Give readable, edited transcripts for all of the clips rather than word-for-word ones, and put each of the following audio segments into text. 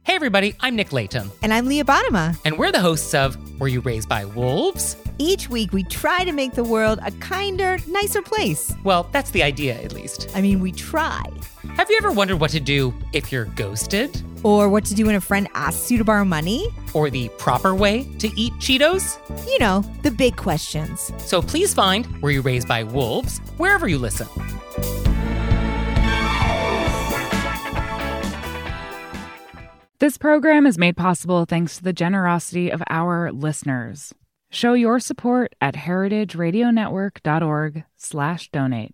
Hey everybody, I'm Nick Layton. And I'm Leah Bottima. And we're the hosts of Were You Raised by Wolves? Each week we try to make the world a kinder, nicer place. Well, that's the idea, at least. I mean, we try. Have you ever wondered what to do if you're ghosted? Or what to do when a friend asks you to borrow money? Or the proper way to eat Cheetos? You know, the big questions. So please find Were You Raised by Wolves wherever you listen. This program is made possible thanks to the generosity of our listeners. Show your support at heritageradionetwork.org/donate.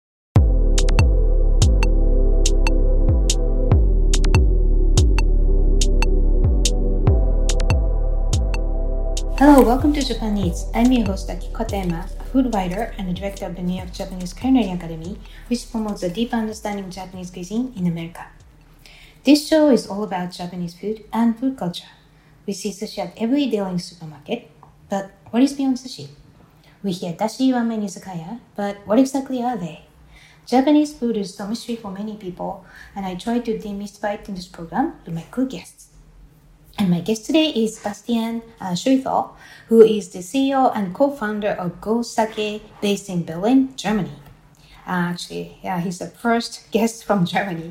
Hello, welcome to Japan Eats. I'm your host Akiko Tema, a food writer and the director of the New York Japanese Culinary Academy, which promotes a deeper understanding of Japanese cuisine in America. This show is all about Japanese food and food culture. We see sushi at every daily supermarket, but what is beyond sushi? We hear dashi, ramen, izakaya, but what exactly are they? Japanese food is a mystery for many people, and I try to demystify it in this program with my cool guests. And my guest today is Bastian Schuethel, who is the CEO and co-founder of Go Sake, based in Berlin, Germany. He's the first guest from Germany.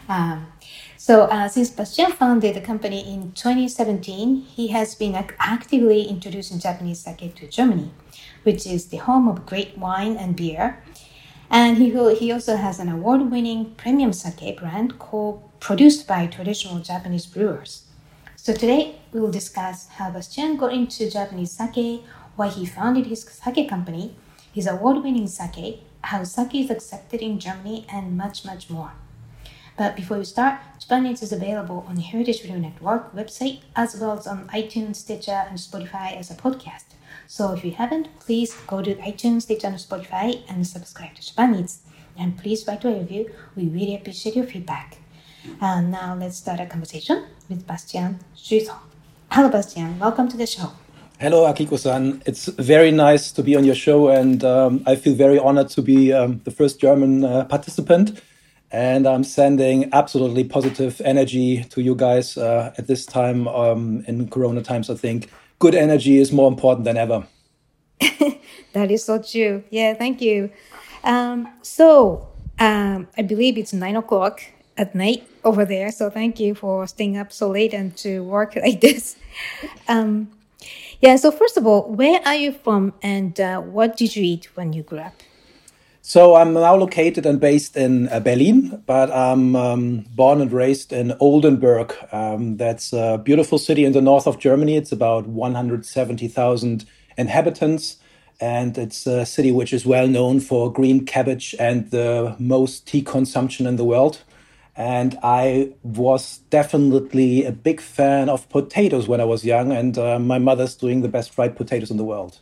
Since Bastian founded the company in 2017, he has been actively introducing Japanese sake to Germany, which is the home of great wine and beer. And he also has an award-winning premium sake brand produced by traditional Japanese brewers. So today, we will discuss how Bastian got into Japanese sake, why he founded his sake company, his award-winning sake, how sake is accepted in Germany, and much, much more. But before we start, Japan Eats is available on the Heritage Radio Network website, as well as on iTunes, Stitcher, and Spotify as a podcast. So if you haven't, please go to iTunes, Stitcher, and Spotify and subscribe to Japan Eats. And please write a review. We really appreciate your feedback. And now let's start a conversation with Bastian Schuethel. Hello, Bastian. Welcome to the show. Hello, Akiko-san. It's very nice to be on your show, and I feel very honored to be the first German participant. And I'm sending absolutely positive energy to you guys at this time in Corona times. I think good energy is more important than ever. That is so true. Yeah, thank you. I believe it's 9 o'clock at night over there. So thank you for staying up so late and to work like this. So first of all, where are you from and what did you eat when you grew up? So I'm now located and based in Berlin, but I'm born and raised in Oldenburg. That's a beautiful city in the north of Germany. It's about 170,000 inhabitants, and it's a city which is well known for green cabbage and the most tea consumption in the world. And I was definitely a big fan of potatoes when I was young, and my mother's doing the best fried potatoes in the world.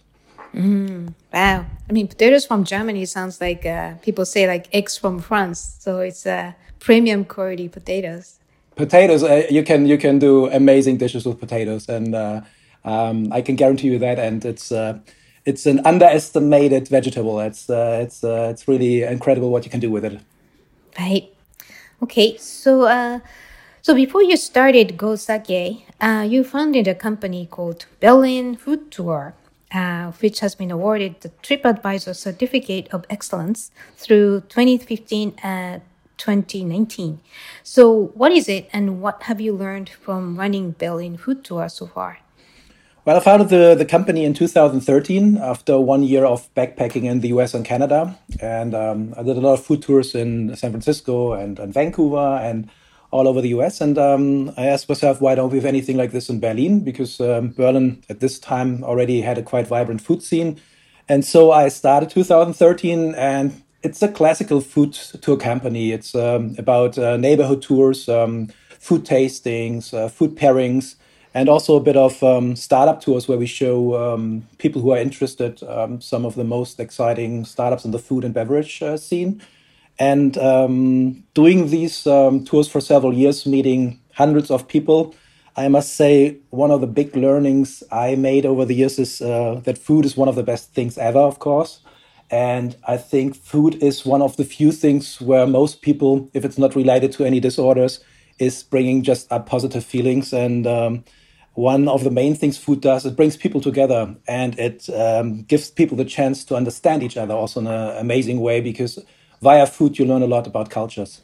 Wow. I mean, potatoes from Germany sounds like people say like eggs from France. So it's premium quality potatoes. Potatoes, you can do amazing dishes with potatoes, and I can guarantee you that. And it's an underestimated vegetable. It's really incredible what you can do with it. Right. Okay. So before you started Go Sake, you founded a company called Berlin Food Tour, which has been awarded the TripAdvisor Certificate of Excellence through 2015 and 2019. So what is it and what have you learned from running Berlin Food Tour so far? Well, I founded the company in 2013 after 1 year of backpacking in the US and Canada. And I did a lot of food tours in San Francisco and Vancouver and all over the US. And I asked myself, why don't we have anything like this in Berlin? Because Berlin at this time already had a quite vibrant food scene. And so I started 2013, and it's a classical food tour company. It's about neighborhood tours, food tastings, food pairings, and also a bit of startup tours where we show people who are interested some of the most exciting startups in the food and beverage scene. And doing these tours for several years, meeting hundreds of people, I must say one of the big learnings I made over the years is that food is one of the best things ever, of course. And I think food is one of the few things where most people, if it's not related to any disorders, is bringing just up positive feelings. And one of the main things food does, it brings people together, and it gives people the chance to understand each other also in an amazing way, because via food you learn a lot about cultures.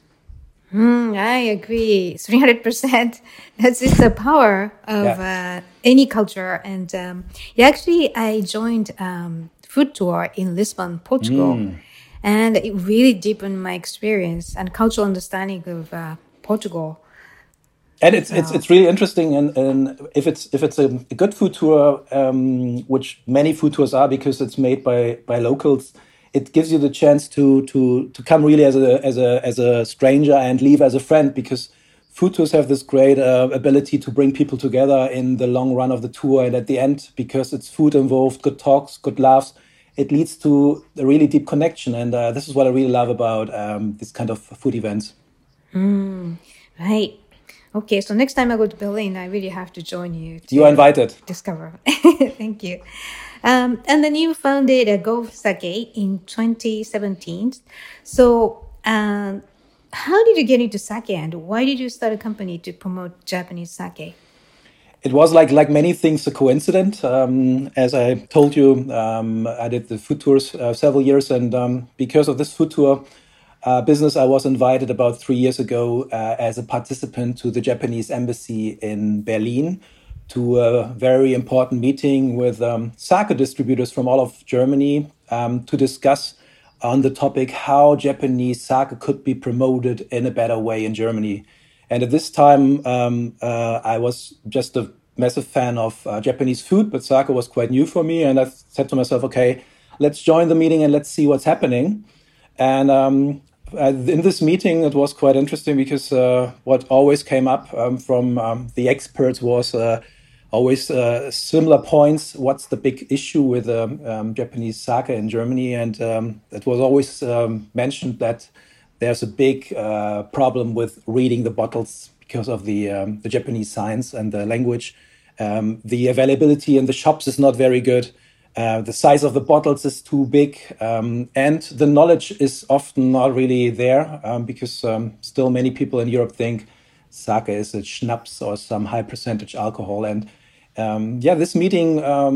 I agree, 300%. That's just the power of any culture. And actually, I joined food tour in Lisbon, Portugal, and it really deepened my experience and cultural understanding of Portugal. And it's really interesting, and if it's a good food tour, which many food tours are, because it's made by locals, it gives you the chance to come really as a stranger and leave as a friend, because food tours have this great ability to bring people together in the long run of the tour, and at the end, because it's food involved, good talks, good laughs, it leads to a really deep connection, and this is what I really love about this kind of food events. Right. Okay, so next time I go to Berlin, I really have to join you. You are invited. Discover. Thank you. And then you founded a Go Sake in 2017. So how did you get into sake, and why did you start a company to promote Japanese sake? It was like many things, a coincidence. As I told you, I did the food tours several years, and because of this food tour business, I was invited about 3 years ago as a participant to the Japanese embassy in Berlin to a very important meeting with sake distributors from all of Germany to discuss on the topic how Japanese sake could be promoted in a better way in Germany. And at this time, I was just a massive fan of Japanese food, but sake was quite new for me. And I said to myself, okay, let's join the meeting and let's see what's happening. And in this meeting, it was quite interesting, because what always came up from the experts was always similar points. What's the big issue with Japanese sake in Germany? And it was always mentioned that there's a big problem with reading the bottles because of the Japanese signs and the language. The availability in the shops is not very good. The size of the bottles is too big, and the knowledge is often not really there, because still many people in Europe think sake is a schnapps or some high percentage alcohol. And this meeting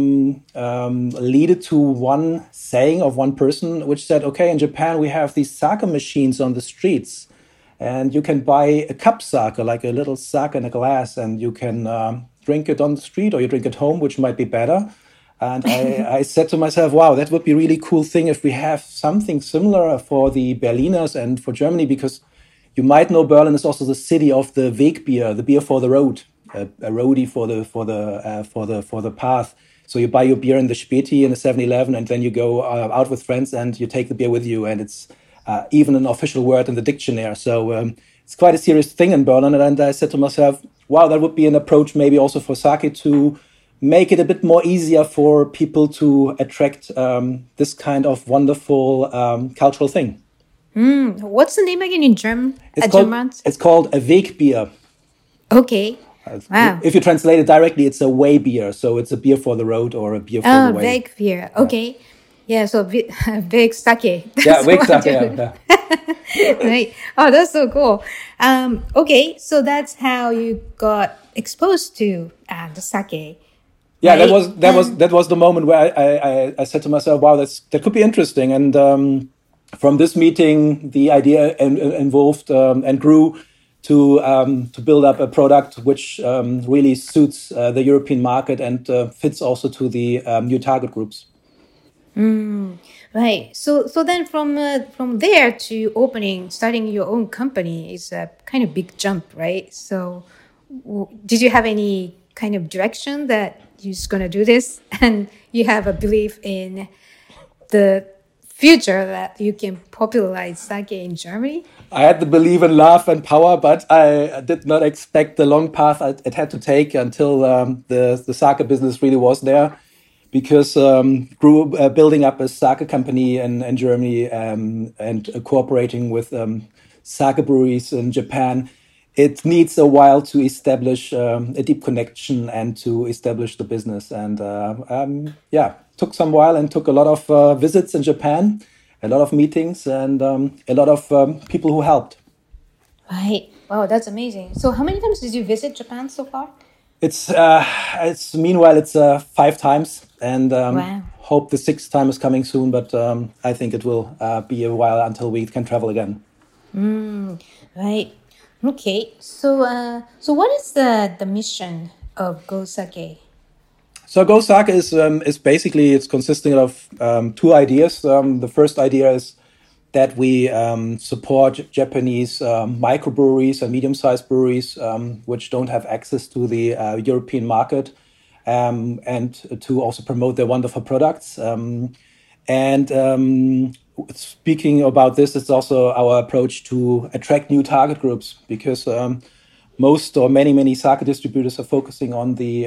led to one saying of one person, which said, okay, in Japan we have these sake machines on the streets, and you can buy a cup sake, like a little sake in a glass, and you can drink it on the street, or you drink it home, which might be better. And I said to myself, wow, that would be a really cool thing if we have something similar for the Berliners and for Germany, because you might know Berlin is also the city of the Wegbier, the beer for the road, a roadie for the path. So you buy your beer in the Späti in the 7-Eleven, and then you go out with friends and you take the beer with you, and it's even an official word in the dictionary. So it's quite a serious thing in Berlin. And I said to myself, wow, that would be an approach maybe also for sake to make it a bit more easier for people to attract this kind of wonderful cultural thing. What's the name again in German? It's called a Wegbier. Okay. Wow. If you translate it directly, it's a way beer. So it's a beer for the road or a beer for the way. Wegbier. Okay. Yeah, so Weg sake. Yeah, Weg sake. Yeah. Right. Oh, that's so cool. Okay, so that's how you got exposed to the sake. Yeah, right? that was the moment where I said to myself, wow, that could be interesting. And from this meeting, the idea evolved and grew to build up a product which really suits the European market and fits also to the new target groups. Right. So then from there to starting your own company is a kind of big jump, right? So did you have any kind of direction that you're just going to do this, and you have a belief in the future that you can popularize sake in Germany? I had the belief in love and power, but I did not expect the long path it had to take until the sake business really was there. Because building up a sake company in Germany and cooperating with sake breweries in Japan, it needs a while to establish a deep connection and to establish the business. And took some while and took a lot of visits in Japan, a lot of meetings, and a lot of people who helped. Right. Wow, that's amazing. So, how many times did you visit Japan so far? It's meanwhile it's 5 times, and Wow. hope the sixth time is coming soon. But I think it will be a while until we can travel again. Right. Okay. So what is the mission of Go Sake? So Go Sake is basically it's consisting of two ideas. The first idea is that we support Japanese microbreweries and medium-sized breweries which don't have access to the European market, and to also promote their wonderful products. And speaking about this, it's also our approach to attract new target groups, because most or many sake distributors are focusing on the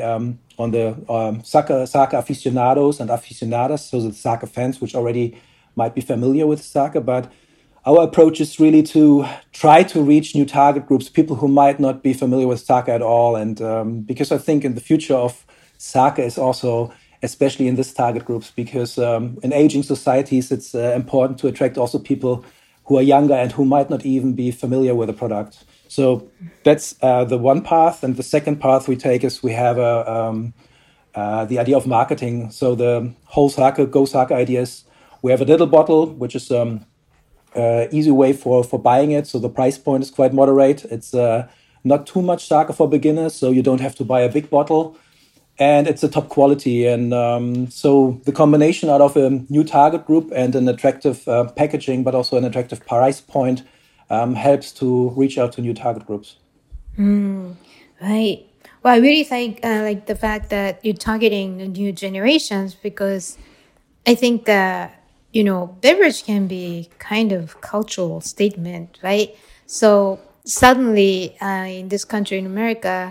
sake aficionados and aficionadas, so the sake fans which already might be familiar with sake. But our approach is really to try to reach new target groups, people who might not be familiar with sake at all. And because I think in the future of sake is also, especially in this target groups, because in aging societies, it's important to attract also people who are younger and who might not even be familiar with the product. So that's the one path. And the second path we take is we have the idea of marketing. So the whole sake, Go Sake ideas, we have a little bottle, which is easy way for buying it. So the price point is quite moderate. It's not too much sake for beginners, so you don't have to buy a big bottle. And it's a top quality. And so the combination out of a new target group and an attractive packaging, but also an attractive price point, helps to reach out to new target groups. Right. Well, I really think like the fact that you're targeting the new generations, because I think that beverage can be kind of cultural statement, right? So suddenly in this country, in America,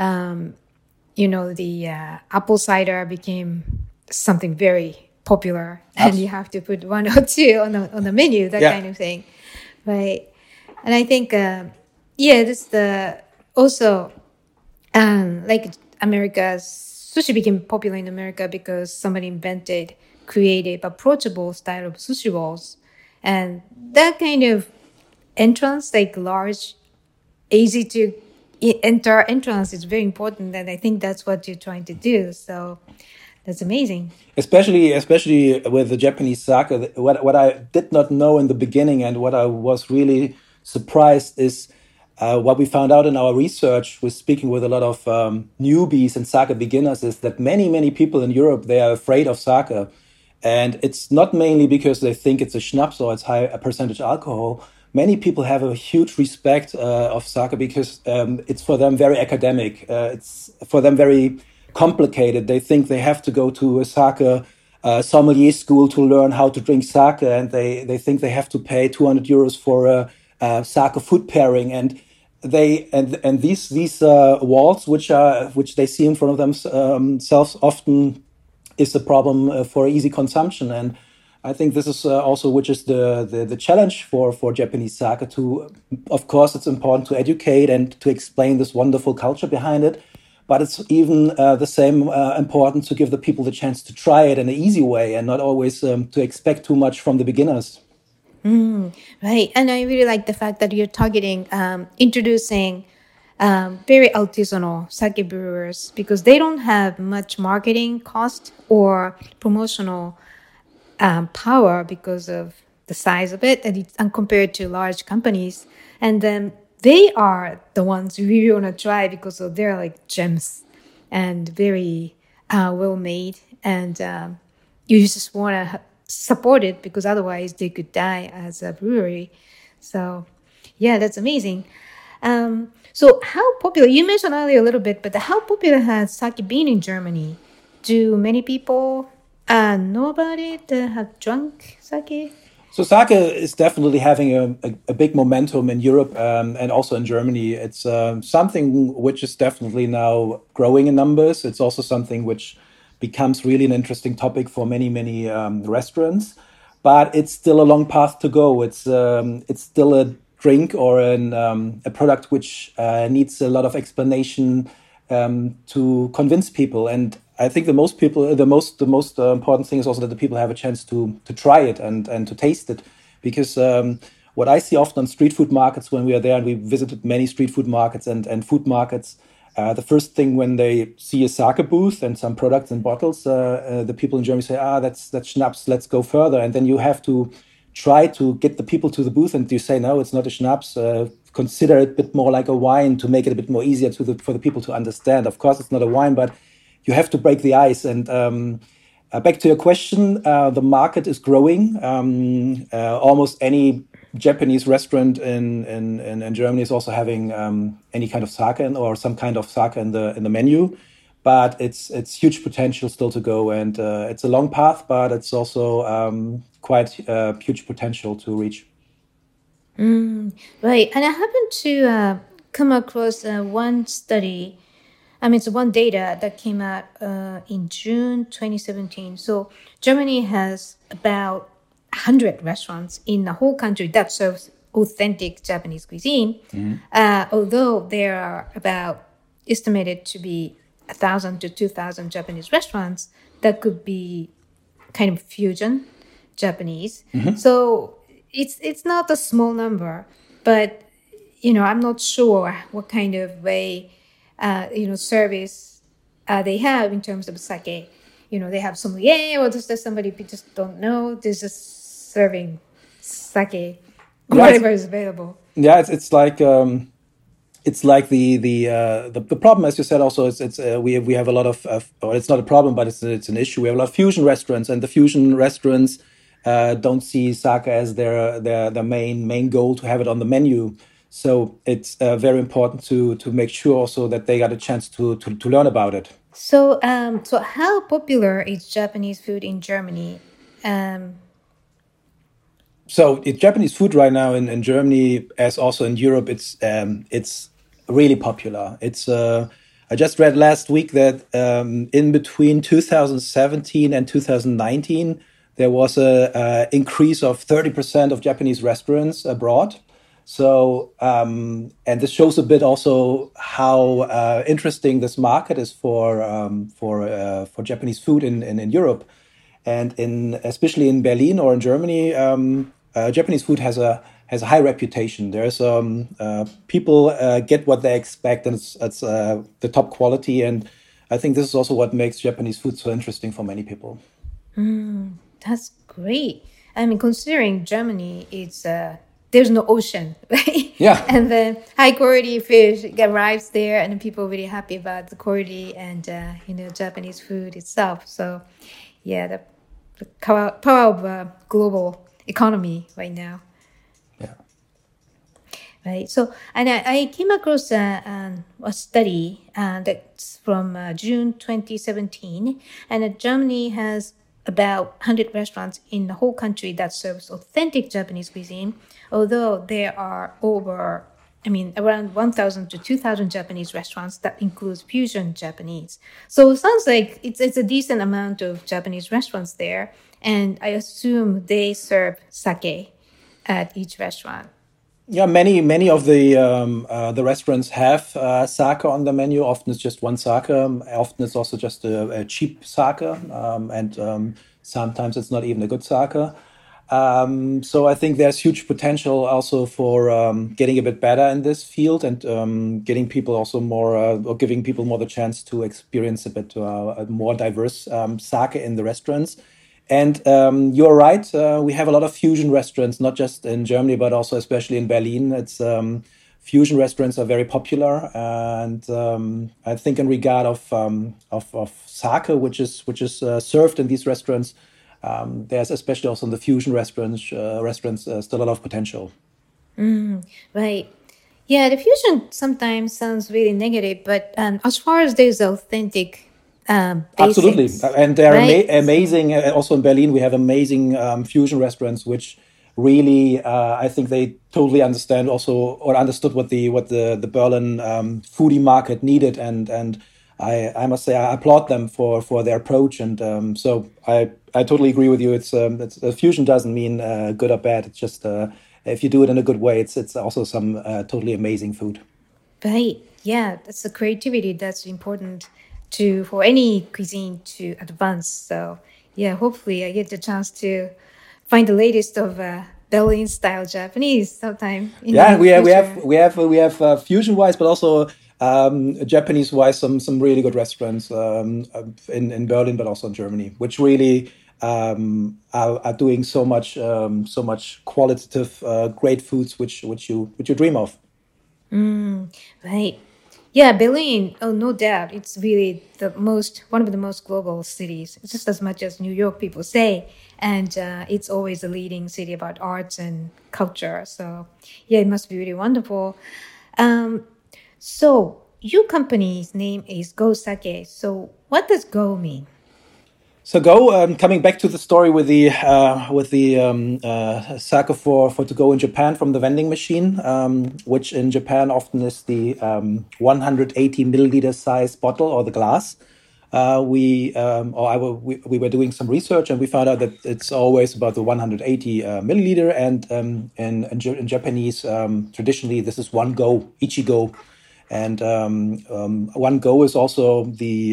the apple cider became something very popular, and you have to put one or two on the menu, that kind of thing, right? And I think, this the also like America's sushi became popular in America because somebody invented creative, approachable style of sushi rolls, and that kind of entrance, like large, easy to enter entrance, is very important, and I think that's what you're trying to do. So that's amazing. Especially with the Japanese sake, what I did not know in the beginning and what I was really surprised is what we found out in our research with speaking with a lot of newbies and sake beginners, is that many people in Europe, they are afraid of sake. And it's not mainly because they think it's a schnapps or it's high percentage alcohol. Many people have a huge respect of sake because it's for them very academic. It's for them very complicated. They think they have to go to a sake sommelier school to learn how to drink sake, and they think they have to pay 200 euros for a sake food pairing. And these walls, which they see in front of themselves, often is the problem for easy consumption. And I think this is also which is the challenge for Japanese sake. Of course, it's important to educate and to explain this wonderful culture behind it, but it's even the same important to give the people the chance to try it in an easy way and not always to expect too much from the beginners. Right. And I really like the fact that you're targeting, introducing very artisanal sake brewers, because they don't have much marketing cost or promotional power because of the size of it, and compared to large companies. And then they are the ones you really want to try because of they're like gems and very well made. And you just want to support it, because otherwise they could die as a brewery. So yeah, that's amazing. So how popular, you mentioned earlier a little bit, but how popular has sake been in Germany? Do many people know about it, have drunk sake? So sake is definitely having a big momentum in Europe and also in Germany. It's something which is definitely now growing in numbers. It's also something which becomes really an interesting topic for many restaurants. But it's still a long path to go. It's still a drink or a product which needs a lot of explanation to convince people. And I think the most important thing is also that the people have a chance to try it and to taste it, because what I see often on street food markets when we are there, and we visited many street food markets and food markets, the first thing when they see a sake booth and some products in bottles, the people in Germany say, that's schnapps, let's go further. And then you have to try to get the people to the booth and you say, no, it's not a schnapps. Consider it a bit more like a wine to make it a bit more easier for the people to understand. Of course, it's not a wine, but you have to break the ice. And back to your question, the market is growing. Almost any Japanese restaurant in Germany is also having any kind of sake or some kind of sake in the menu. But it's huge potential still to go, and it's a long path, but it's also quite huge potential to reach. Right, and I happened to come across one study. I mean, it's one data that came out in June 2017. So Germany has about 100 restaurants in the whole country that serves authentic Japanese cuisine, although there are about estimated to be 1,000 to 2,000 Japanese restaurants that could be kind of fusion Japanese. So it's not a small number, but I'm not sure what kind of way service they have in terms of sake. They have sommelier, or just somebody we just don't know. They're just serving sake, whatever is available. Yeah, it's like the problem, as you said. Also, we have a lot of or it's not a problem, but it's an issue. We have a lot of fusion restaurants, and the fusion restaurants don't see sake as their main goal to have it on the menu. So it's very important to make sure also that they got a chance to learn about it. So how popular is Japanese food in Germany? So Japanese food right now in Germany, as also in Europe, it's really popular. It's I just read last week that in between 2017 and 2019, there was a increase of 30% of Japanese restaurants abroad. So, and this shows a bit also how interesting this market is for Japanese food in Europe, and especially in Berlin or in Germany, Japanese food has a high reputation. There's people get what they expect, and it's the top quality. And I think this is also what makes Japanese food so interesting for many people. That's great. I mean, considering Germany, it's there's no ocean, right? Yeah. And the high quality fish arrives there, and people are really happy about the quality and Japanese food itself. So, yeah, the power of global economy right now. Yeah. Right. So, and I came across a study that's from June 2017, and Germany has about 100 restaurants in the whole country that serves authentic Japanese cuisine, although there are around 1,000 to 2,000 Japanese restaurants that includes fusion Japanese. So it sounds like it's a decent amount of Japanese restaurants there, and I assume they serve sake at each restaurant. Yeah, many of the restaurants have sake on the menu. Often it's just one sake. Often it's also just a cheap sake, and sometimes it's not even a good sake. So I think there's huge potential also for getting a bit better in this field, and getting people also more, or giving people more the chance to experience a bit a more diverse sake in the restaurants. And you're right. We have a lot of fusion restaurants, not just in Germany, but also especially in Berlin. It's fusion restaurants are very popular, and I think in regard of sake, which is served in these restaurants, there's especially also in the fusion restaurants still a lot of potential. Right. Yeah, the fusion sometimes sounds really negative, but as far as there's authentic. Absolutely, and they're right? amazing. Also in Berlin, we have amazing fusion restaurants, which really, I think they totally understand also, or understood what the Berlin foodie market needed, and I must say I applaud them for their approach, and so I totally agree with you. It's fusion doesn't mean good or bad. It's just if you do it in a good way, it's also some totally amazing food. Right. Yeah, that's the creativity that's important for any cuisine to advance. So yeah, hopefully I get the chance to find the latest of Berlin style Japanese sometime in Yeah, the future. we have fusion wise, but also Japanese wise. Some really good restaurants in Berlin, but also in Germany, which really are doing so much qualitative great foods, which you dream of. Right. Yeah, Berlin, oh, no doubt. It's really one of the most global cities, just as much as New York people say. And it's always a leading city about arts and culture. So, yeah, it must be really wonderful. Um, so, your company's name is Go Sake. So, what does Go mean? So go coming back to the story with the sake for to go in Japan from the vending machine, which in Japan often is the 180 milliliter size bottle or the glass. We were doing some research and we found out that it's always about the 180 milliliter, and in Japanese traditionally this is one go, ichigo. And one go is also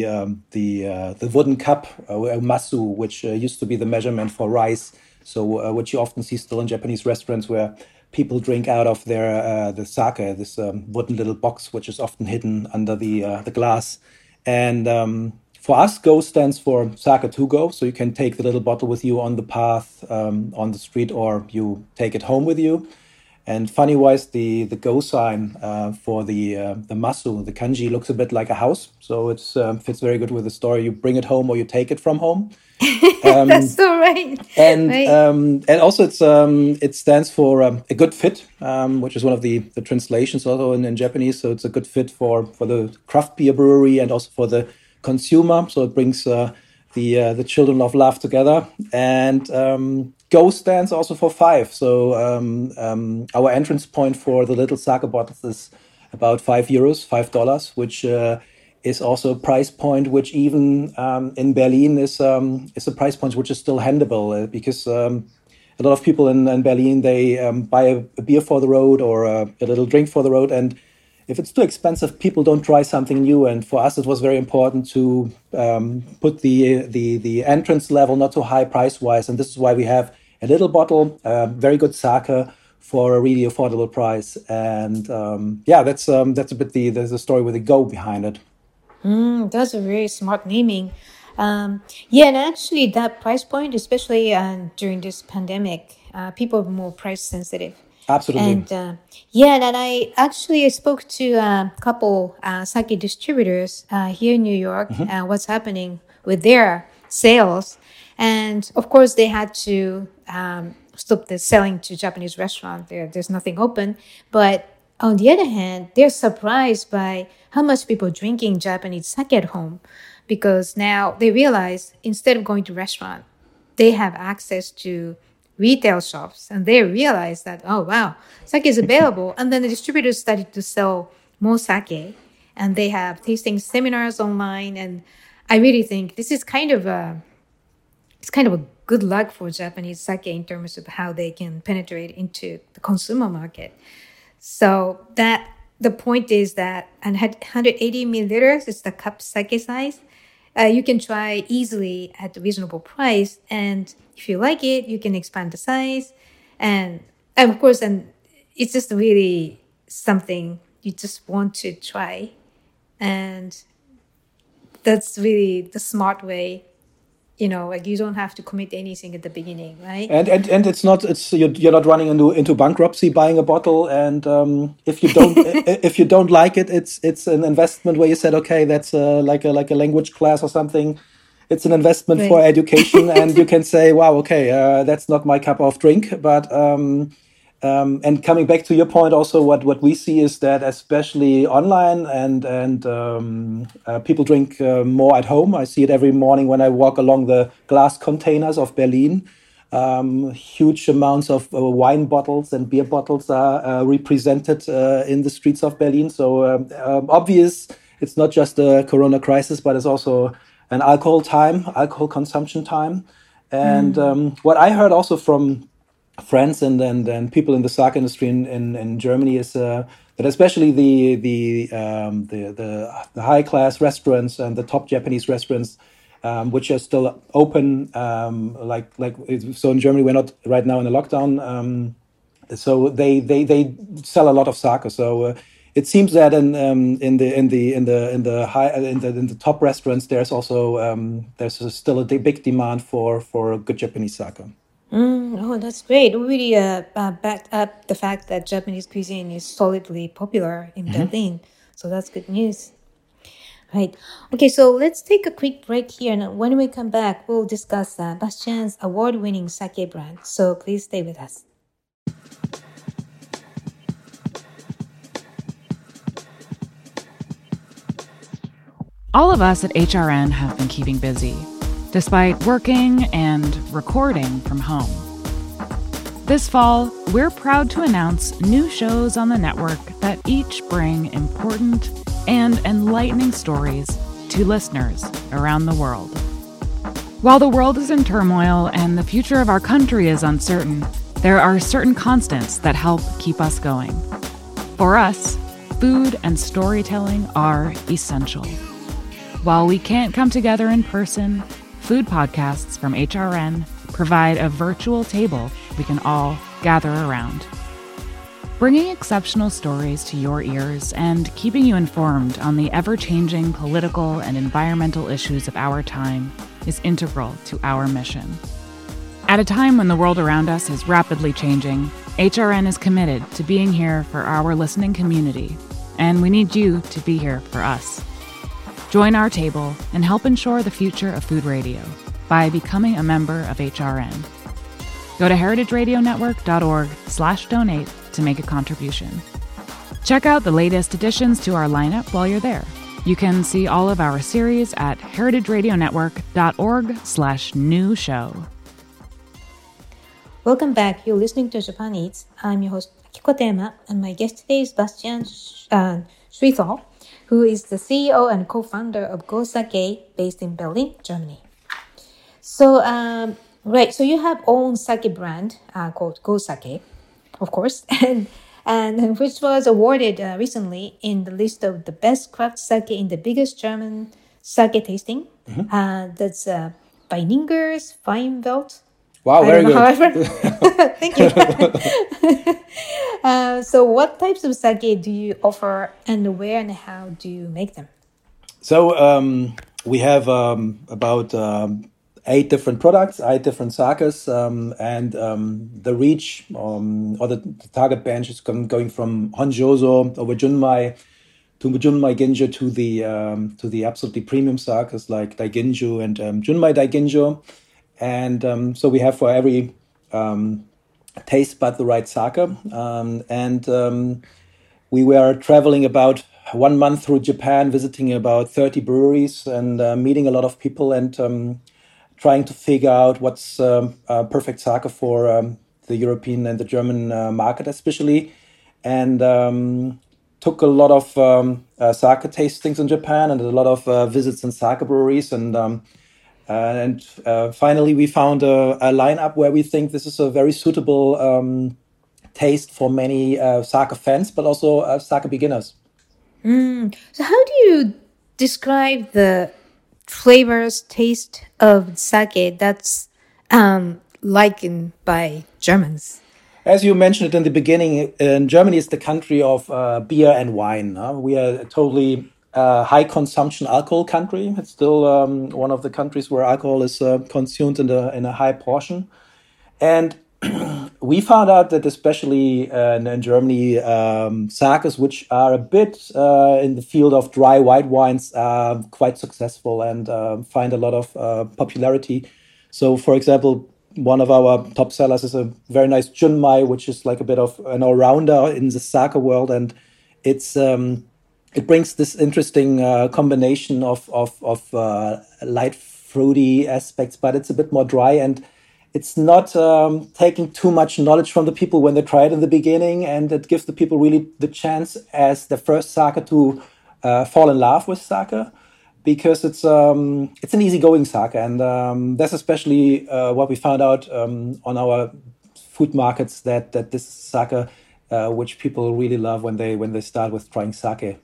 the wooden cup, masu, which used to be the measurement for rice. So which you often see still in Japanese restaurants where people drink out of their the sake, this wooden little box, which is often hidden under the glass. And for us, go stands for sake to go. So you can take the little bottle with you on the path, on the street, or you take it home with you. And funny wise, the go sign for the masu, the kanji, looks a bit like a house, so it fits very good with the story. You bring it home or you take it from home. That's so right. Right. And also it stands for a good fit, which is one of the translations also in Japanese. So it's a good fit for the craft beer brewery and also for the consumer. So it brings the children of love together. And Go stands also for five. So our entrance point for the little sake bottles is about €5, $5, which is also a price point which even in Berlin is a price point which is still handleable because a lot of people in Berlin, they buy a beer for the road or a little drink for the road, and if it's too expensive, people don't try something new. And for us, it was very important to put the entrance level not too high price-wise. And this is why we have a little bottle, very good sake for a really affordable price. And that's a bit the story with the go behind it. That's a very smart naming. Yeah, and actually that price point, especially during this pandemic, people are more price sensitive. Absolutely. And and I actually spoke to a couple sake distributors here in New York, what's happening with their sales. And of course, they had to stop the selling to Japanese restaurant. There's nothing open. But on the other hand, they're surprised by how much people are drinking Japanese sake at home, because now they realize instead of going to restaurant, they have access to retail shops, and they realize that, oh, wow, sake is available. And then the distributors started to sell more sake, and they have tasting seminars online. And I really think this is kind of a good luck for Japanese sake in terms of how they can penetrate into the consumer market. So that the point is that 180 milliliters is the cup sake size. You can try easily at a reasonable price, and if you like it, you can expand the size, and of course, and it's just really something you just want to try, and that's really the smart way. Like you don't have to commit anything at the beginning, right? And you're not running into bankruptcy buying a bottle, and if you don't like it, it's an investment where you said, okay, that's like a language class or something. It's an investment for education, and you can say, wow, okay, that's not my cup of drink. But and coming back to your point, also what we see is that especially online and people drink more at home. I see it every morning when I walk along the glass containers of Berlin. Huge amounts of wine bottles and beer bottles are represented in the streets of Berlin. So obvious, it's not just a Corona crisis, but it's also an alcohol consumption time. And what I heard also from friends and people in the sake industry in Germany is that especially the high class restaurants and the top Japanese restaurants which are still open. So in Germany, we're not right now in a lockdown. So they sell a lot of sake. So it seems that in the top restaurants, there's also there's still a big demand for good Japanese sake. Oh, that's great. Really backed up the fact that Japanese cuisine is solidly popular in Berlin. So that's good news. Right. Okay, so let's take a quick break here. And when we come back, we'll discuss Bastian's award-winning sake brand. So please stay with us. All of us at HRN have been keeping busy, despite working and recording from home. This fall, we're proud to announce new shows on the network that each bring important and enlightening stories to listeners around the world. While the world is in turmoil and the future of our country is uncertain, there are certain constants that help keep us going. For us, food and storytelling are essential. While we can't come together in person, food podcasts from HRN provide a virtual table we can all gather around. Bringing exceptional stories to your ears and keeping you informed on the ever-changing political and environmental issues of our time is integral to our mission. At a time when the world around us is rapidly changing, HRN is committed to being here for our listening community, and we need you to be here for us. Join our table and help ensure the future of food radio by becoming a member of HRN. Go to heritageradionetwork.org/donate to make a contribution. Check out the latest additions to our lineup while you're there. You can see all of our series at heritageradionetwork.org/new show. Welcome back. You're listening to Japan Eats. I'm your host, Akiko Tema, and my guest today is Bastian Schuethal, who is the CEO and co-founder of Go Sake, based in Berlin, Germany. So, so you have own sake brand called Go Sake, of course, and which was awarded recently in the list of the best craft sake in the biggest German sake tasting. That's by Ningers Weinwelt. Wow, very good. However, thank you. So what types of sake do you offer, and where and how do you make them? So we have about 8 different products, 8 different sakes, and the reach or the target bench is going from Honjozo over Junmai to Junmai Ginjo to the absolutely premium sakes like Daiginjo and Junmai Daiginjo. And so we have for every taste bud the right sake. We were traveling about 1 month through Japan, visiting about 30 breweries and meeting a lot of people and trying to figure out what's a perfect sake for the European and the German market especially. And took a lot of sake tastings in Japan and a lot of visits in sake breweries. And finally, we found a lineup where we think this is a very suitable taste for many sake fans, but also sake beginners. So how do you describe the flavors, taste of sake that's likened by Germans? As you mentioned it in the beginning, Germany is the country of beer and wine. We are totally high consumption alcohol country. It's still one of the countries where alcohol is consumed in a high portion. And we found out that especially in Germany, sakes, which are a bit in the field of dry white wines, are quite successful and find a lot of popularity. So, for example, one of our top sellers is a very nice Junmai, which is like a bit of an all-rounder in the sake world. And it brings this interesting combination of light fruity aspects, but it's a bit more dry, and it's not taking too much knowledge from the people when they try it in the beginning, and it gives the people really the chance as the first sake to fall in love with sake, because it's an easygoing sake, and that's especially what we found out on our food markets that this sake which people really love when they start with trying sake.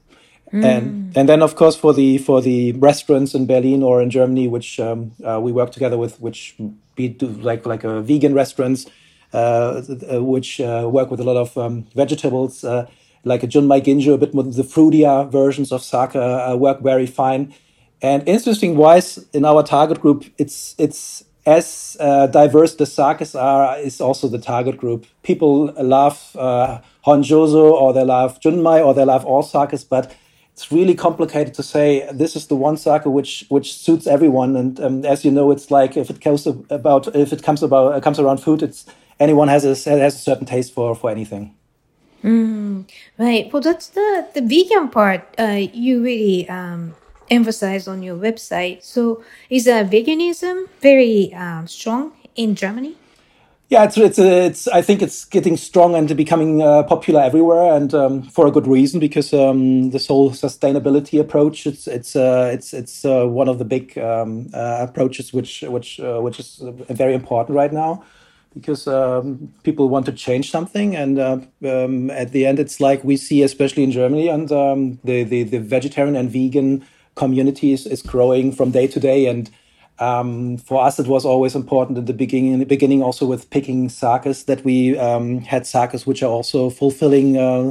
And then of course for the restaurants in Berlin or in Germany, which we work together with, which we do like a vegan restaurants, which work with a lot of vegetables, like a Junmai Ginjo, a bit more the fruitier versions of sake work very fine. And interesting wise, in our target group, it's as diverse the sakes are, is also the target group. People love Honjoso, or they love Junmai, or they love all sakes, but it's really complicated to say this is the one sake which suits everyone. And as you know, it's like if it comes around food, it's anyone has a certain taste for anything. Right. Well, that's the vegan part. You really emphasize on your website. So, is veganism very strong in Germany? Yeah, it's. I think it's getting strong and becoming popular everywhere, and for a good reason, because this whole sustainability approach, it's one of the big approaches which is very important right now, because people want to change something, and at the end, it's like we see, especially in Germany, and the vegetarian and vegan community is growing from day to day, and. For us, it was always important in the beginning, also with picking sakes, that we had sakes which are also fulfilling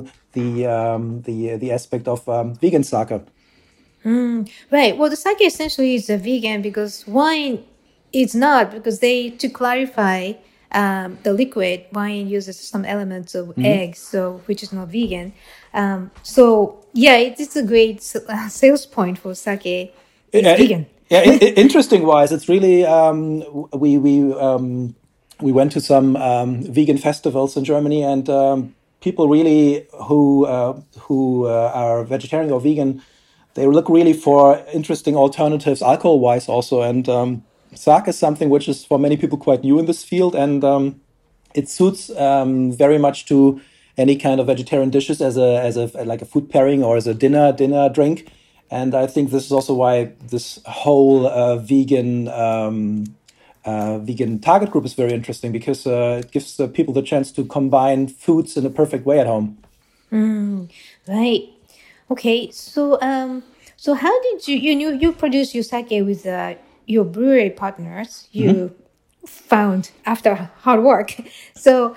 the aspect of vegan sake. Right. Well, the sake essentially is a vegan, because wine is not, because to clarify, the liquid wine uses some elements of eggs, so which is not vegan. So yeah, it's a great sales point for sake. It's vegan. Yeah, interesting wise, it's really we went to some vegan festivals in Germany, and people really who are vegetarian or vegan, they look really for interesting alternatives, alcohol wise also, and sake is something which is for many people quite new in this field, and it suits very much to any kind of vegetarian dishes as a like a food pairing or as a dinner drink. And I think this is also why this whole vegan target group is very interesting, because it gives people the chance to combine foods in a perfect way at home. Right. Okay. So how did you produce your sake with your brewery partners you found after hard work? So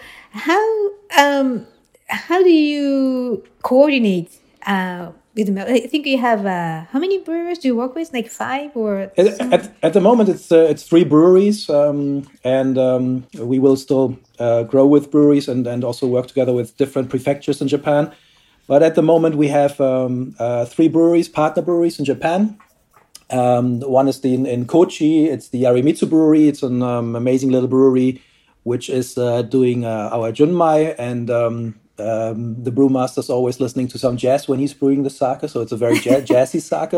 how do you coordinate? I think you have how many brewers do you work with? Like 5 or? At the moment, it's 3 breweries, and we will still grow with breweries and also work together with different prefectures in Japan. But at the moment, we have 3 breweries, partner breweries in Japan. One is in Kochi. It's the Yarimitsu Brewery. It's an amazing little brewery which is doing our Junmai, and the brewmaster's always listening to some jazz when he's brewing the sake, so it's a very jazzy sake.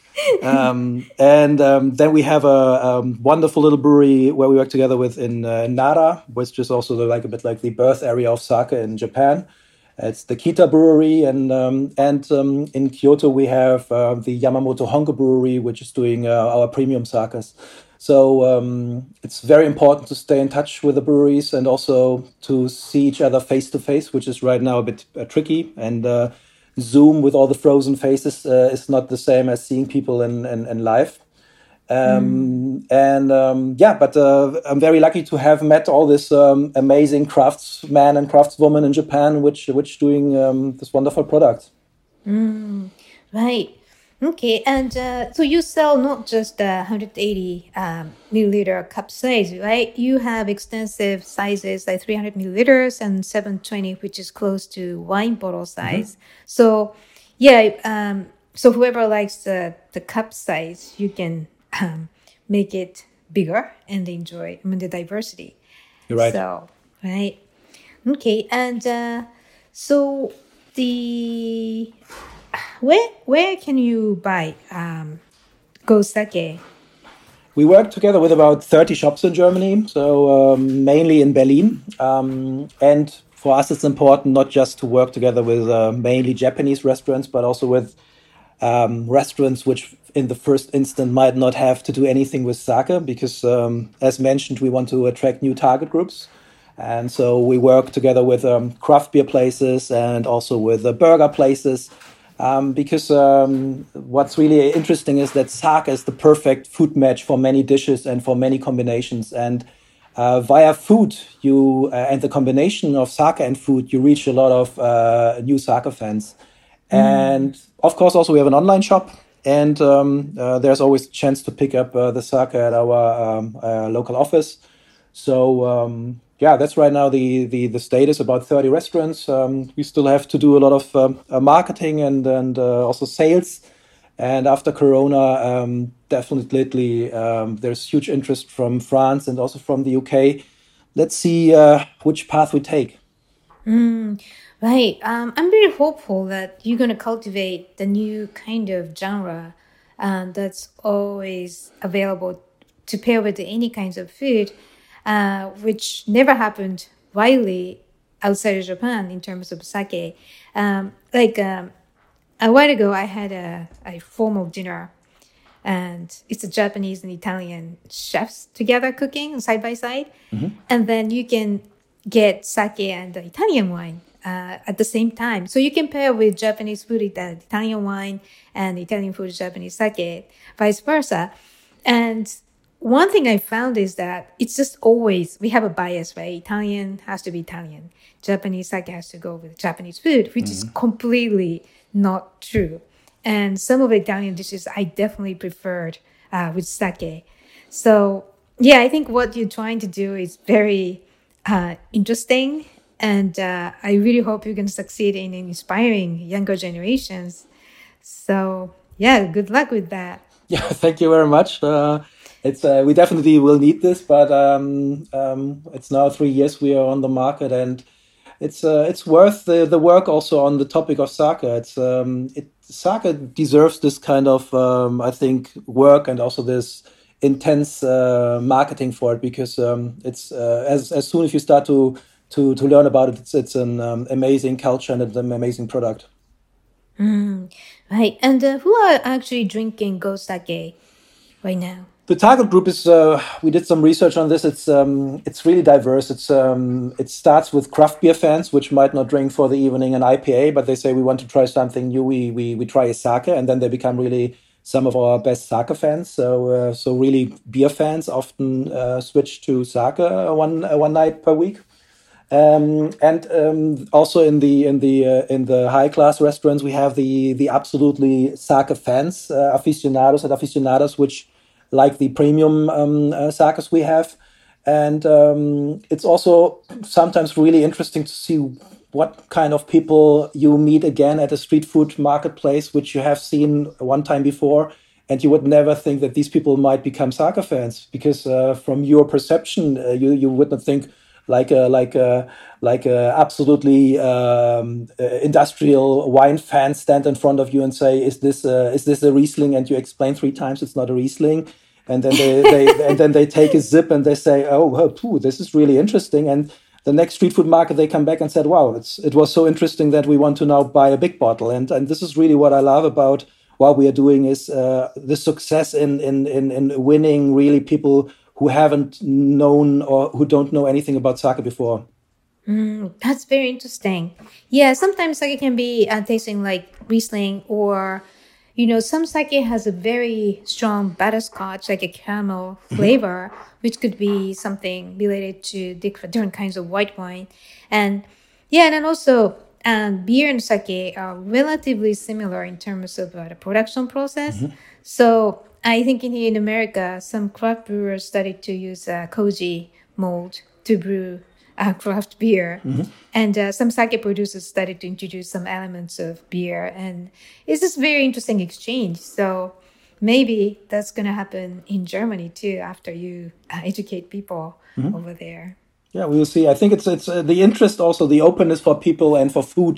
Then we have a wonderful little brewery where we work together with in Nara, which is also a bit like the birth area of sake in Japan. It's the Kita Brewery, and in Kyoto we have the Yamamoto Hongo Brewery, which is doing our premium sakes. So it's very important to stay in touch with the breweries and also to see each other face to face, which is right now a bit tricky. And Zoom with all the frozen faces is not the same as seeing people in live. But I'm very lucky to have met all this amazing craftsmen and craftswomen in Japan, which doing this wonderful product. Right. Okay, and so you sell not just 180 milliliter cup size, right? You have extensive sizes like 300 milliliters and 720, which is close to wine bottle size. So, yeah, so whoever likes the cup size, you can make it bigger and enjoy the diversity. You're right. So, right. Okay, and so the... Where can you buy Go Sake? We work together with about 30 shops in Germany, so mainly in Berlin. And for us, it's important not just to work together with mainly Japanese restaurants, but also with restaurants which in the first instant might not have to do anything with sake, because as mentioned, we want to attract new target groups. And so we work together with craft beer places and also with burger places, because what's really interesting is that sake is the perfect food match for many dishes and for many combinations. And via food, you and the combination of sake and food, you reach a lot of new sake fans. And of course, also we have an online shop, and there's always a chance to pick up the sake at our local office. So yeah, that's right now the status. About 30 restaurants. We still have to do a lot of marketing and also sales. And after Corona, definitely there's huge interest from France and also from the UK. Let's see which path we take. Right. I'm very hopeful that you're going to cultivate the new kind of genre that's always available to pair with any kinds of food, which never happened widely outside of Japan in terms of sake. A while ago, I had a formal dinner, and it's a Japanese and Italian chefs together cooking side by side. And then you can get sake and Italian wine at the same time. So you can pair with Japanese food, Italian wine, and Italian food, Japanese sake, vice versa. And one thing I found is that it's just always, we have a bias, right? Italian has to be Italian. Japanese sake has to go with Japanese food, which is completely not true. And some of the Italian dishes I definitely preferred with sake. So yeah, I think what you're trying to do is very interesting. And I really hope you can succeed in inspiring younger generations. So yeah, good luck with that. Yeah, thank you very much. It's we definitely will need this, but it's now 3 years we are on the market, and it's worth the work also on the topic of sake. Sake deserves this kind of I think work and also this intense marketing for it, because it's as soon as you start to learn about it, it's an amazing culture and an amazing product. Right. And who are actually drinking Go Sake right now? The target group is. We did some research on this. It's really diverse. It starts with craft beer fans, which might not drink for the evening an IPA, but they say we want to try something new. We try a sake, and then they become really some of our best sake fans. So really beer fans often switch to sake one night per week. And also in the high class restaurants, we have the absolutely sake fans, aficionados and aficionadas, which like the premium sakes we have. And it's also sometimes really interesting to see what kind of people you meet again at a street food marketplace, which you have seen one time before. And you would never think that these people might become sake fans, because from your perception, you would not think like a absolutely industrial wine fan stand in front of you and say, is this a Riesling? And you explain 3 times it's not a Riesling. And then they take a sip and they say, oh, well, this is really interesting. And the next street food market, they come back and said, wow, it was so interesting that we want to now buy a big bottle. And this is really what I love about what we are doing, is the success in winning really people who haven't known or who don't know anything about sake before. That's very interesting. Yeah, sometimes sake can be tasting like Riesling, or some sake has a very strong butterscotch, like a caramel flavor, which could be something related to different kinds of white wine. And yeah, and then also beer and sake are relatively similar in terms of the production process. So I think here in America, some craft brewers started to use koji mold to brew craft beer. And some sake producers started to introduce some elements of beer. And it's just very interesting exchange. So maybe that's going to happen in Germany too, after you educate people over there. Yeah, we will see. I think it's the interest, also the openness for people and for food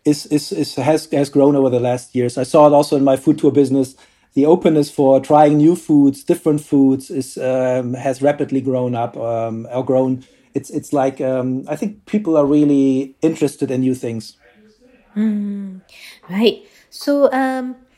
has grown over the last years. I saw it also in my food tour business. The openness for trying new foods, different foods, has rapidly grown up or grown. It's like I think people are really interested in new things. Right. So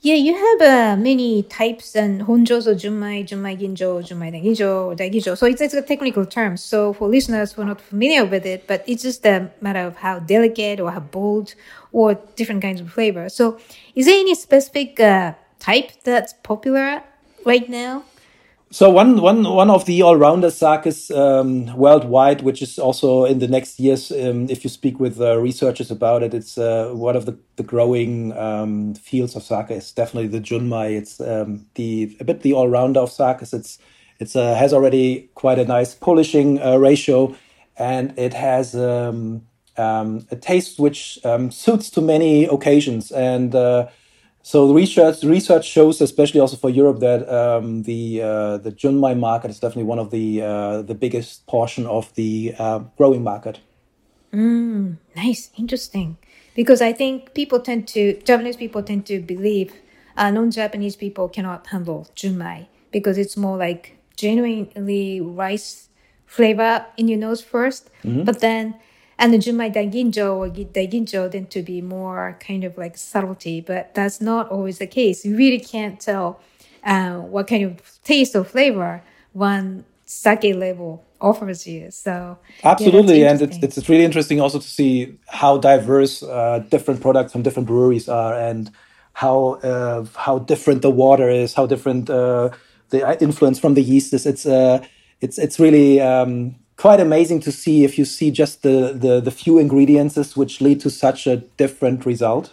Yeah, you have many types and honjo, so junmai, junmai ginjo, junmai daiginjo, daiginjo. So it's a technical term. So for listeners who are not familiar with it, but it's just a matter of how delicate or how bold or different kinds of flavor. So is there any specific type that's popular right now? So one of the all-rounder sakes worldwide, which is also in the next years, if you speak with researchers about it, it's one of the growing fields of sake is definitely the junmai. It's the all-rounder of sakes. It's has already quite a nice polishing ratio, and it has a taste which suits to many occasions. And so the research shows, especially also for Europe, that the junmai market is definitely one of the biggest portion of the growing market. Nice, interesting. Because I think Japanese people tend to believe non-Japanese people cannot handle junmai because it's more like genuinely rice flavor in your nose first, but then and the junmai daiginjo or daiginjo tend to be more kind of like subtlety, but that's not always the case. You really can't tell what kind of taste or flavor one sake level offers you. So absolutely, and it's really interesting also to see how diverse different products from different breweries are, and how different the water is, how different the influence from the yeast is. It's really quite amazing to see if you see just the few ingredients which lead to such a different result.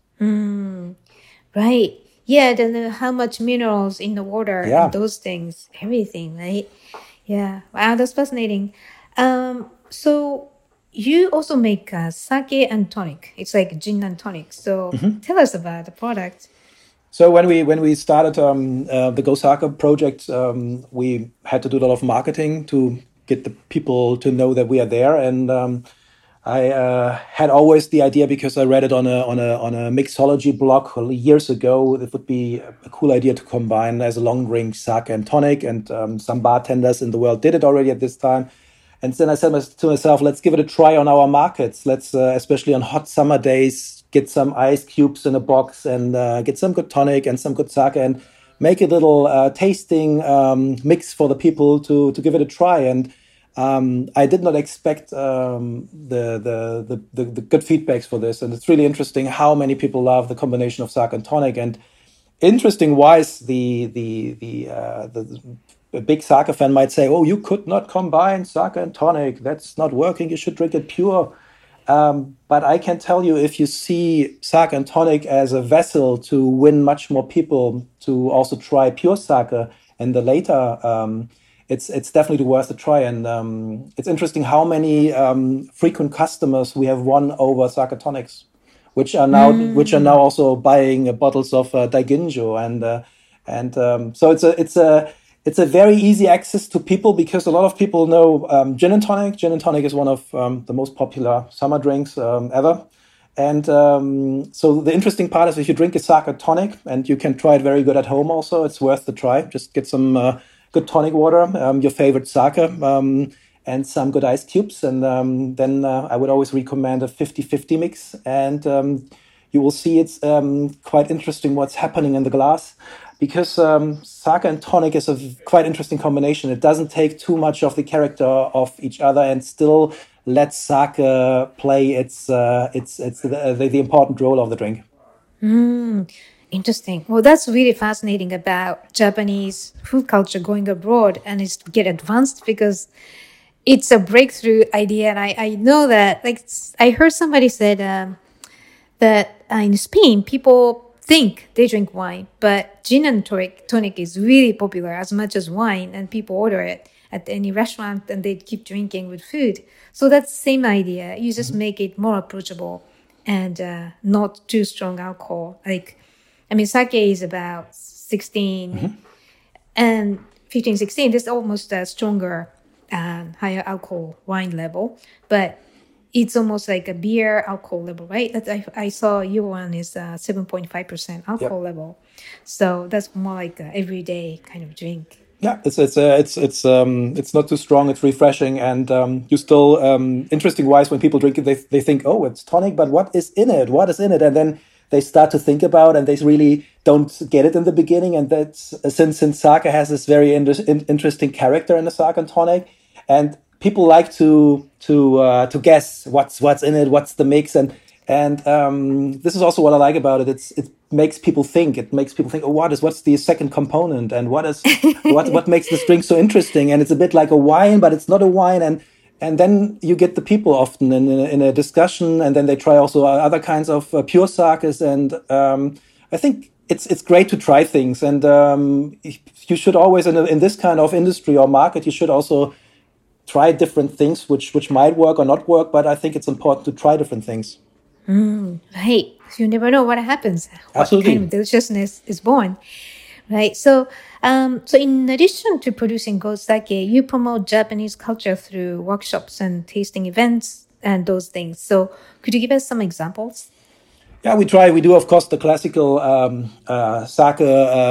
Right. Yeah, then how much minerals in the water and those things, everything, right? Yeah. Wow, that's fascinating. So you also make sake and tonic. It's like gin and tonic. So tell us about the product. So when we started the Go Sake project, we had to do a lot of marketing to get the people to know that we are there, and I had always the idea, because I read it on a mixology blog years ago, it would be a cool idea to combine as a long drink sake and tonic, and some bartenders in the world did it already at this time. And then I said to myself, let's give it a try on our markets. Let's, especially on hot summer days, get some ice cubes in a box and get some good tonic and some good sake and make a little tasting mix for the people to give it a try. And I did not expect the good feedbacks for this, and it's really interesting how many people love the combination of sake and tonic. And interesting wise, the big sake fan might say, "Oh, you could not combine sake and tonic. That's not working. You should drink it pure." But I can tell you, if you see sake and tonic as a vessel to win much more people to also try pure sake in the later. It's definitely worth a try, and it's interesting how many frequent customers we have won over sake tonics, which are now also buying bottles of daiginjo, and so it's a very easy access to people, because a lot of people know gin and tonic. Gin and tonic is one of the most popular summer drinks ever, and so the interesting part is if you drink a sake tonic, and you can try it very good at home. Also, it's worth the try. Just get some good tonic water, your favorite sake, and some good ice cubes. And then I would always recommend a 50-50 mix. And you will see it's quite interesting what's happening in the glass, because sake and tonic is a quite interesting combination. It doesn't take too much of the character of each other and still lets sake play the important role of the drink. Interesting. Well, that's really fascinating about Japanese food culture going abroad, and it's get advanced because it's a breakthrough idea. And I know that, like, I heard somebody said that in Spain, people think they drink wine, but gin and tonic is really popular as much as wine, and people order it at any restaurant and they keep drinking with food. So that's the same idea. You just make it more approachable and not too strong alcohol. Sake is about 16 and 15, 16. This is almost a stronger and higher alcohol wine level, but it's almost like a beer alcohol level, right? I saw your one is 7.5% alcohol level. So that's more like an everyday kind of drink. Yeah, it's not too strong. It's refreshing, and you still interesting wise when people drink it, they think, oh, it's tonic, but what is in it? What is in it? And then they start to think about, and they really don't get it in the beginning. And that's since sake has this very interesting character in the sake and tonic, and people like to guess what's in it, what's the mix, and this is also what I like about it. It makes people think. It makes people think, oh, what's the second component, and what makes this drink so interesting? And it's a bit like a wine, but it's not a wine. And then you get the people often in a discussion, and then they try also other kinds of pure sakes. And I think it's great to try things. And you should always, in this kind of industry or market, you should also try different things, which might work or not work. But I think it's important to try different things. Right. You never know what happens. Absolutely. What kind of deliciousness is born. Right. So in addition to producing gold sake, you promote Japanese culture through workshops and tasting events and those things. So could you give us some examples? Yeah, we try. We do, of course, the classical sake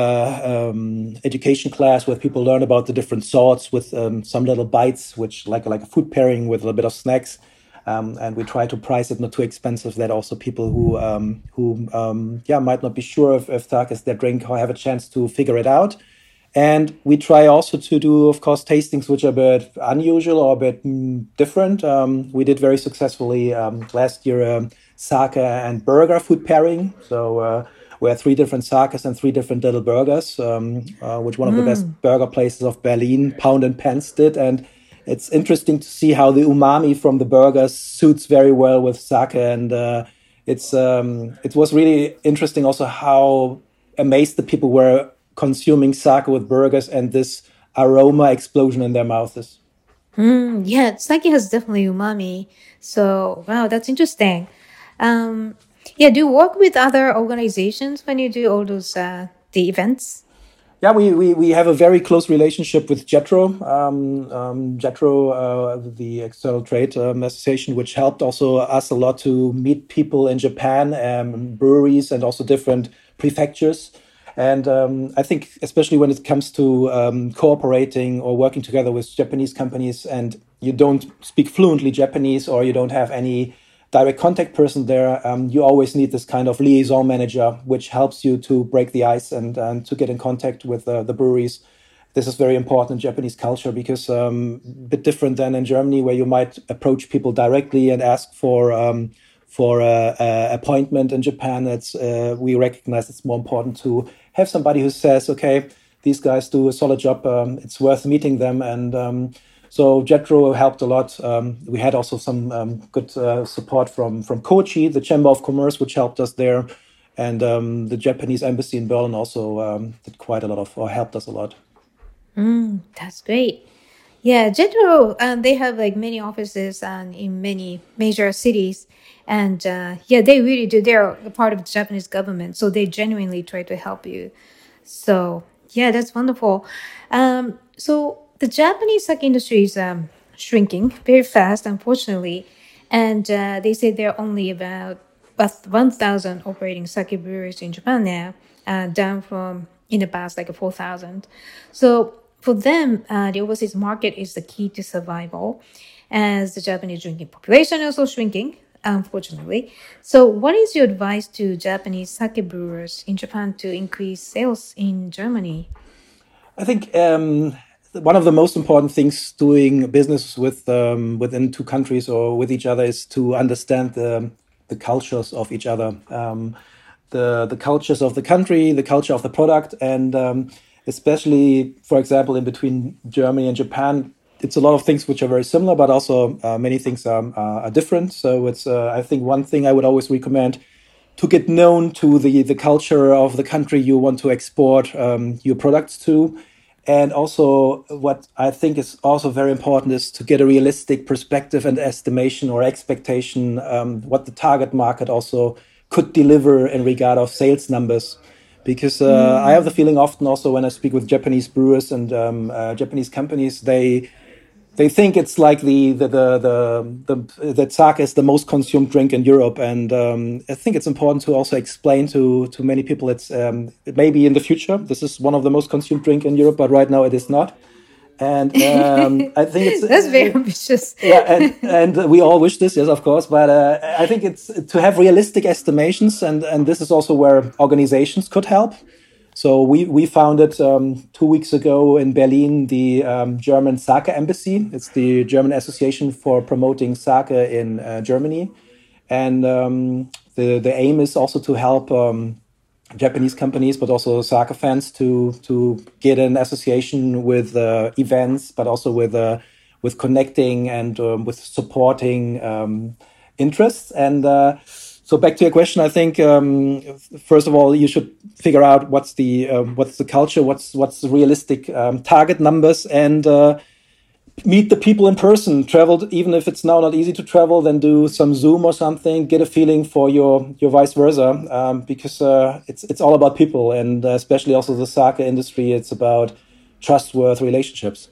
education class where people learn about the different sorts with some little bites, which like a food pairing with a little bit of snacks. And we try to price it not too expensive, that also people who might not be sure if sake is their drink or have a chance to figure it out. And we try also to do, of course, tastings which are a bit unusual or a bit different. We did very successfully last year sake and burger food pairing. So we had 3 different sakes and 3 different little burgers, which one of the best burger places of Berlin, Pound and Pants, did. And it's interesting to see how the umami from the burgers suits very well with sake. And it was really interesting also how amazed the people were consuming sake with burgers and this aroma explosion in their mouths. Yeah, sake has definitely umami. So, wow, that's interesting. Do you work with other organizations when you do all those the events? Yeah, we have a very close relationship with JETRO, JETRO, the External Trade Association, which helped also us a lot to meet people in Japan, breweries, and also different prefectures. And I think especially when it comes to cooperating or working together with Japanese companies, and you don't speak fluently Japanese or you don't have any direct contact person there, you always need this kind of liaison manager, which helps you to break the ice and to get in contact with the breweries. This is very important in Japanese culture because a bit different than in Germany, where you might approach people directly and ask for appointment. In Japan, we recognize it's more important to have somebody who says, okay, these guys do a solid job, it's worth meeting them. And so JETRO helped a lot. We had also some good support from Kochi, the Chamber of Commerce, which helped us there. And the Japanese embassy in Berlin also did quite a lot of, or helped us a lot. That's great. Yeah, JETRO, they have like many offices in many major cities. And they really do. They're a part of the Japanese government. So they genuinely try to help you. So, yeah, that's wonderful. So the Japanese sake industry is shrinking very fast, unfortunately. And they say there are only about 1,000 operating sake breweries in Japan now, down from in the past like 4,000. So for them, the overseas market is the key to survival, as the Japanese drinking population is also shrinking, unfortunately. So what is your advice to Japanese sake brewers in Japan to increase sales in Germany? I think one of the most important things doing business with within 2 countries or with each other is to understand the cultures of each other, the cultures of the country, the culture of the product, and especially, for example, in between Germany and Japan, it's a lot of things which are very similar, but also many things are different. So it's I think one thing I would always recommend to get known to the culture of the country you want to export your products to. And also what I think is also very important is to get a realistic perspective and estimation or expectation what the target market also could deliver in regard of sales numbers. Because I have the feeling often also when I speak with Japanese brewers and Japanese companies, they think it's like that sake is the most consumed drink in Europe, and I think it's important to also explain to many people it may be in the future this is one of the most consumed drink in Europe, but right now it is not. And I think it's That's very ambitious. yeah, and we all wish this, yes, of course. But I think it's to have realistic estimations, and this is also where organizations could help. So we founded 2 weeks ago in Berlin the German Sake Embassy. It's the German Association for Promoting Sake in Germany, and the aim is also to help Japanese companies, but also sake fans to get an association with events, but also with connecting and with supporting interests. And so back to your question, I think first of all you should figure out what's the culture, what's the realistic target numbers, and meet the people in person. Travel, even if it's now not easy to travel, then do some Zoom or something. Get a feeling for your vice versa, because it's all about people, and especially also the sake industry. It's about trustworthy relationships.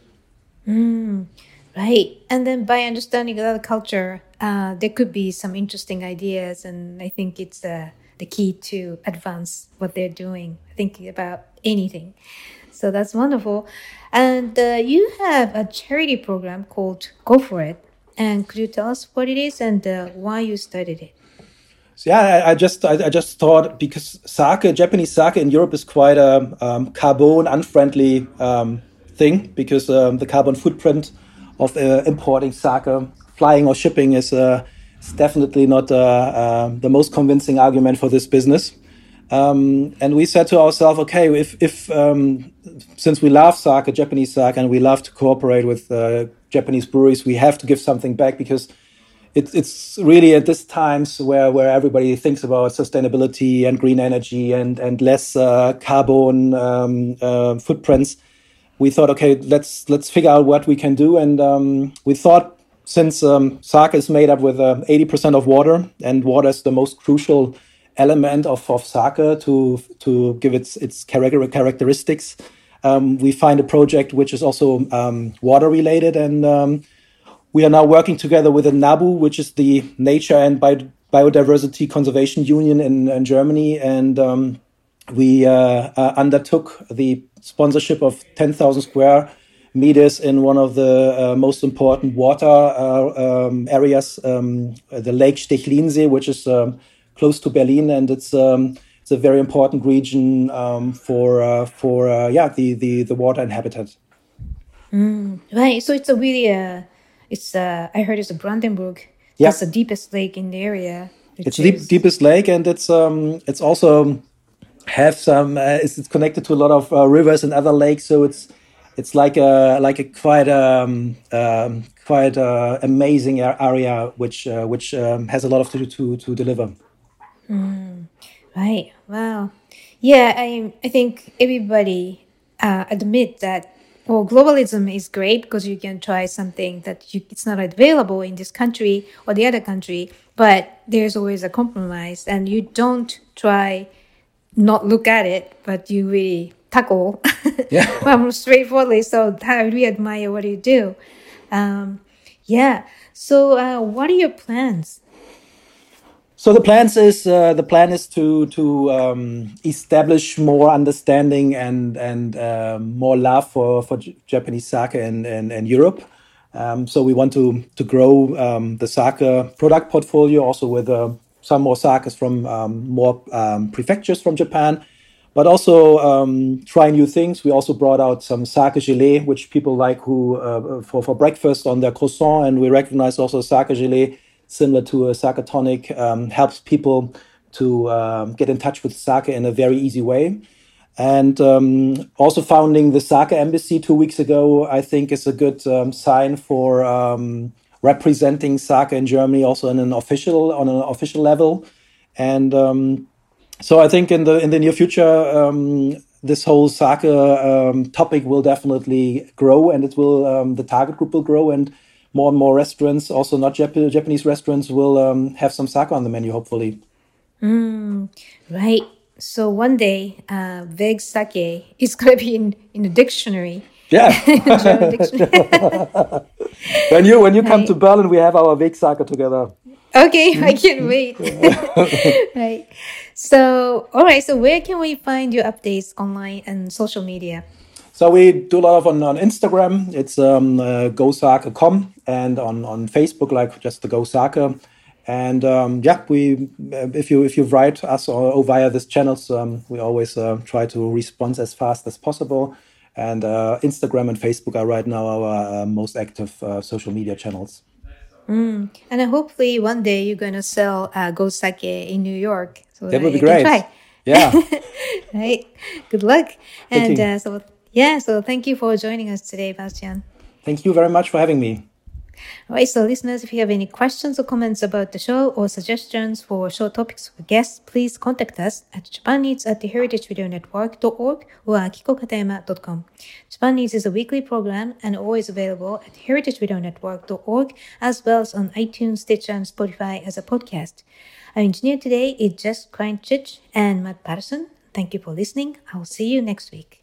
Right. And then by understanding other culture, there could be some interesting ideas, and I think it's the key to advance what they're doing, thinking about anything. So that's wonderful. And you have a charity program called Go For It. And could you tell us what it is and why you started it? So yeah, I just thought, because sake, Japanese sake in Europe is quite a carbon unfriendly thing, because the carbon footprint of importing sake, flying or shipping is definitely not the most convincing argument for this business. And we said to ourselves, okay, if since we love sake, Japanese sake, and we love to cooperate with Japanese breweries, we have to give something back, because it's really at this times where everybody thinks about sustainability and green energy and less carbon footprints. We thought, okay, let's figure out what we can do, and we thought, since sake is made up with 80% of water, and water is the most crucial element of sake to give its characteristics, we find a project which is also water related, and we are now working together with the NABU, which is the Nature and Biodiversity Conservation Union in Germany, and we undertook the sponsorship of 10,000 square meters in one of the most important water areas, the Lake Stechlinsee, which is close to Berlin, and it's a very important region for the water and habitat. Right. So it's a really I heard it's a Brandenburg. Yeah. That's the deepest lake in the area. It's the deepest lake, and it's also have some. It's connected to a lot of rivers and other lakes, so it's like a quite amazing area which has a lot of to deliver. Right. Wow. Yeah, I think everybody admit that. Well, globalism is great because you can try something that it's not available in this country or the other country, but there's always a compromise, and you don't try not look at it, but you really tackle straightforwardly. So I really admire what you do. So what are your plans? So the plan is to establish more understanding and more love for Japanese sake in Europe. So we want to grow the sake product portfolio, also with some more sakes from more prefectures from Japan, but also try new things. We also brought out some sake gelée, which people like for breakfast on their croissant, and we recognize also sake gelée, similar to a sake tonic, helps people to get in touch with sake in a very easy way. And also founding the Sake Embassy 2 weeks ago, I think is a good sign for representing sake in Germany also on an official level. And so I think in the near future, this whole sake topic will definitely grow, and it will the target group will grow, and more restaurants, also not Japanese restaurants, will have some sake on the menu, hopefully. Right. So one day, veg sake is going to be in the dictionary. Yeah. German dictionary. When you come to Berlin, we have our veg sake together. Okay, I can't wait. Right. So, all right. So, where can we find your updates online and social media? So we do a lot of on Instagram. It's GoSake.com, and on Facebook, like just the GoSake. And we if you write us or via these channels, we always try to respond as fast as possible. And Instagram and Facebook are right now our most active social media channels. And then hopefully one day you're going to sell GoSake in New York. So That would be you can great. try. Yeah. Right. Good luck. Thank And you. so thank you for joining us today, Bastian. Thank you very much for having me. All right, so listeners, if you have any questions or comments about the show or suggestions for show topics or guests, please contact us at japanneeds@heritageradionetwork.org or akikokatayama.com. Japan Needs is a weekly program and always available at heritageradionetwork.org as well as on iTunes, Stitcher, and Spotify as a podcast. Our engineer today is Jess Kreinchich and Matt Patterson. Thank you for listening. I'll see you next week.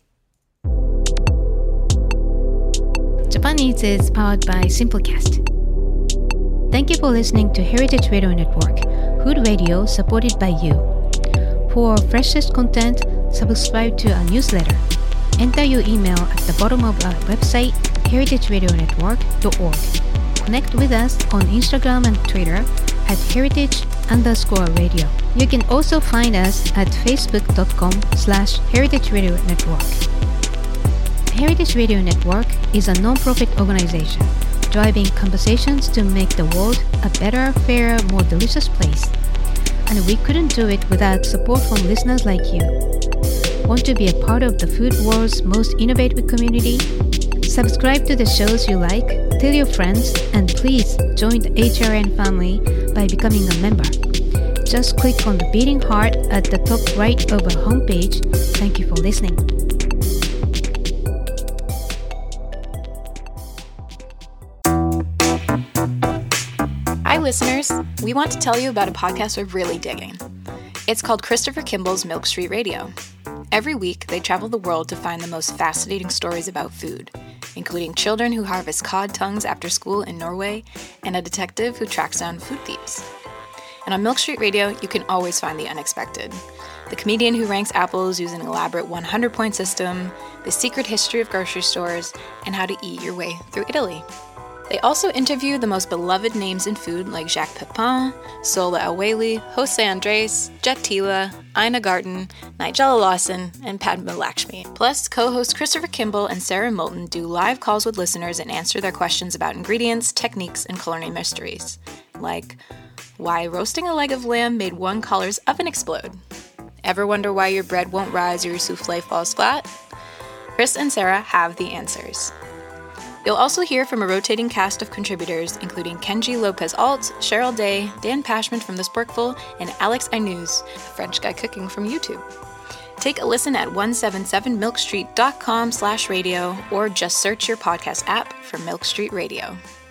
Japan Needs is powered by Simplecast. Thank you for listening to Heritage Radio Network, food radio supported by you. For freshest content, subscribe to our newsletter. Enter your email at the bottom of our website, heritageradionetwork.org. Connect with us on Instagram and Twitter at heritage_radio. You can also find us at facebook.com/Heritage Radio Network. Heritage Radio Network is a non-profit organization driving conversations to make the world a better, fairer, more delicious place. And we couldn't do it without support from listeners like you. Want to be a part of the food world's most innovative community? Subscribe to the shows you like, tell your friends, and please join the HRN family by becoming a member. Just click on the beating heart at the top right of our homepage. Thank you for listening. Hi listeners, we want to tell you about a podcast we're really digging. It's called Christopher Kimball's Milk Street Radio. Every week, they travel the world to find the most fascinating stories about food, including children who harvest cod tongues after school in Norway and a detective who tracks down food thieves. And on Milk Street Radio, you can always find the unexpected. The comedian who ranks apples using an elaborate 100-point system, the secret history of grocery stores, and how to eat your way through Italy. They also interview the most beloved names in food like Jacques Pepin, Sola El-Waylly, Jose Andres, Jet Tila, Ina Garten, Nigella Lawson, and Padma Lakshmi. Plus, co-hosts Christopher Kimball and Sarah Moulton do live calls with listeners and answer their questions about ingredients, techniques, and culinary mysteries. Like, why roasting a leg of lamb made one caller's oven explode? Ever wonder why your bread won't rise or your souffle falls flat? Chris and Sarah have the answers. You'll also hear from a rotating cast of contributors, including Kenji Lopez-Alt, Cheryl Day, Dan Pashman from The Sporkful, and Alex Ainuz, a French guy cooking from YouTube. Take a listen at 177milkstreet.com/radio or just search your podcast app for Milk Street Radio.